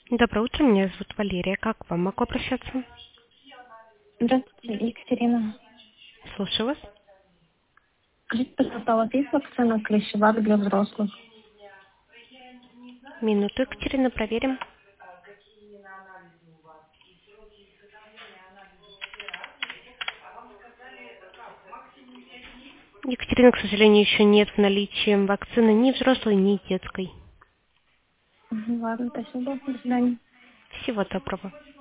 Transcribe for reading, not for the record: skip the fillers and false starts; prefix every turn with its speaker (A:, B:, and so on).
A: Доброе утро, меня зовут Валерия. Как к вам могу обращаться?
B: Здравствуйте, Екатерина.
A: Слушаю вас.
B: Скажите, пожалуйста, у вас есть вакцина клещевак для взрослых?
A: Минуту, Екатерина, проверим. Екатерина, к сожалению, еще нет в наличии вакцины ни взрослой, ни детской.
B: Ладно, спасибо. До свидания.
A: Всего доброго.